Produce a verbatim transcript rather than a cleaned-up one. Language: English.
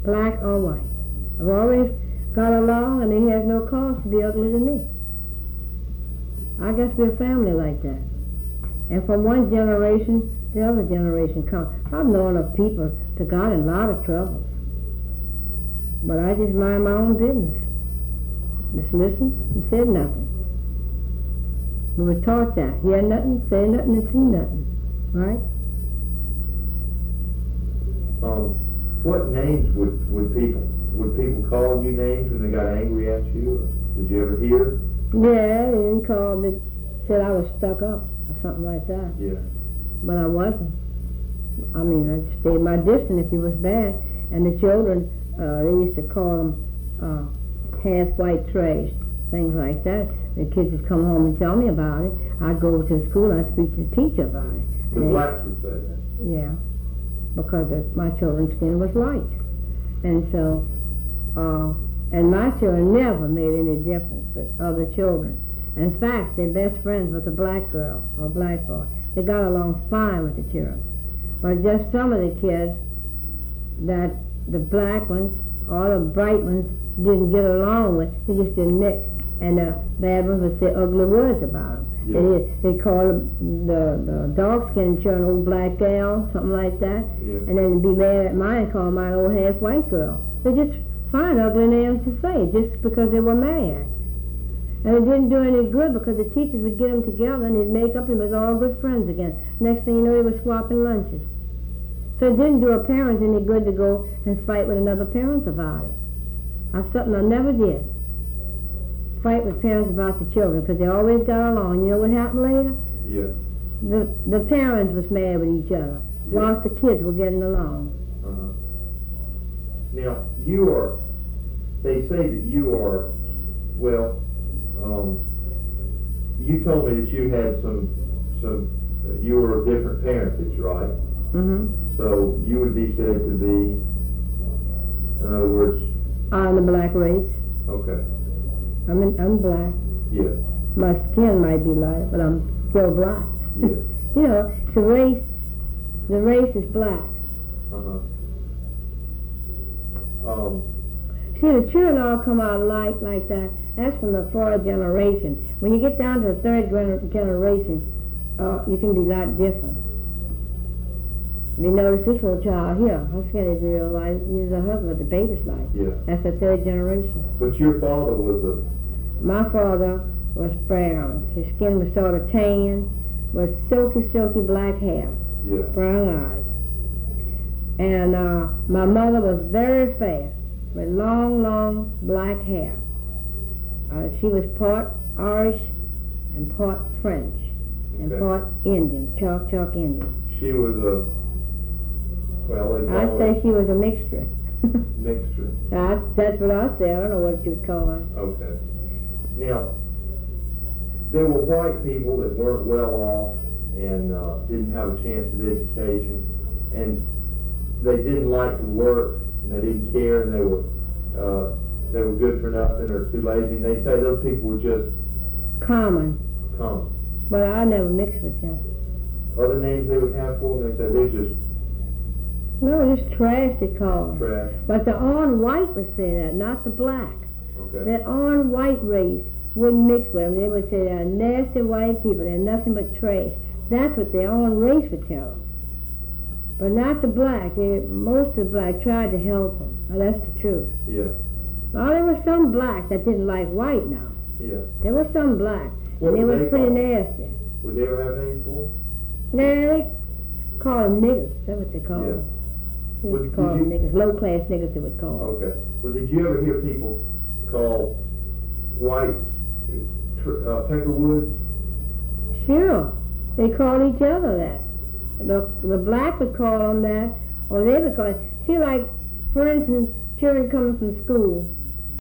black or white. I've always got along, and he has no cause to be ugly to me. I guess we're a family like that. And from one generation, the other generation comes. I've known of people that got in a lot of troubles. But I just mind my own business. Just listen and said nothing. We were taught that. Hear nothing, say nothing, and see nothing. Right? Um, what names would, would people, would people call you names when they got angry at you? Did you ever hear? Yeah, they didn't call me, said I was stuck up or something like that. Yeah. But I wasn't. I mean, I stayed my distance if he was bad. And the children, uh, they used to call them uh, half-white trash, things like that. The kids would come home and tell me about it. I'd go to school and I'd speak to the teacher about it. The and blacks would say that? Yeah, because the, my children's skin was light. And so, uh, and my children never made any difference with other children. In fact, their best friends was a black girl or a black boy. They got along fine with the children. But just some of the kids that the black ones or the bright ones didn't get along with, they just didn't mix. And the bad ones would say ugly words about them. Yeah. They, they call the, the dark-skinned children old black gal, something like that. Yeah. And then they'd be mad at mine and call mine old half-white girl. They just find ugly names to say just because they were mad. And it didn't do any good because the teachers would get them together and they'd make up and was all good friends again. Next thing you know, they were swapping lunches. So it didn't do a parent any good to go and fight with another parent about it. That's something I never did. Fight with parents about the children because they always got along. You know what happened later? Yeah. The the parents was mad with each other Yeah. whilst the kids were getting along. Uh-huh. Now, you are, they say that you are, well, um, you told me that you had some, some, uh, you were of different parentage, right? Mm-hmm. So you would be said to be, in other words, I'm the black race. okay, I'm in, I'm black. yeah, My skin might be light, but I'm still black. yeah, You know, the race, the race is black. uh-huh. Um, See, the children all come out light like that. That's from the fourth generation. When you get down to the third gener- generation, uh, you can be a lot different. You notice this little child here, her skin is real light. He's a husband with the baby's light. yeah, That's the third generation. but your father was a, My father was brown. His skin was sort of tan, with silky, silky black hair, yeah, brown eyes. And uh, my mother was very fair, with long, long black hair. Uh, she was part Irish and part French and Okay. part Indian, chalk, chalk Indian. she was a, well, they I'd call say it she was a mixture. mixture. I, that's what I say. I don't know what you'd call her. Okay. Now, there were white people that weren't well off and uh, didn't have a chance at education, and they didn't like to work, and they didn't care, and they were uh, they were good for nothing or too lazy. And they say those people were just Common, common. but I never mixed with them. Other names they would have for them, they said they're just No, just trash they call them. trash. But the on white would say that, not the black. Okay. The on white race wouldn't mix with them. They would say they're nasty white people. They're nothing but trash. That's what their own race would tell them. But not the black. They, most of the black tried to help them. Now, that's the truth. Yeah. Now, there was some black that didn't like white now. Yeah. There was some black. What and they would were they pretty call them? nasty. Would they ever have names for them? Nah, they call them niggas. That's what they call Yeah. them. They Would- used to call would them you- niggas. Low-class niggas they would call them. Okay. Well, did you ever hear people call whites tr- uh, peckerwoods? Sure. They called each other that. The, the black would call them that, or they would call it. See, like, for instance, children coming from school,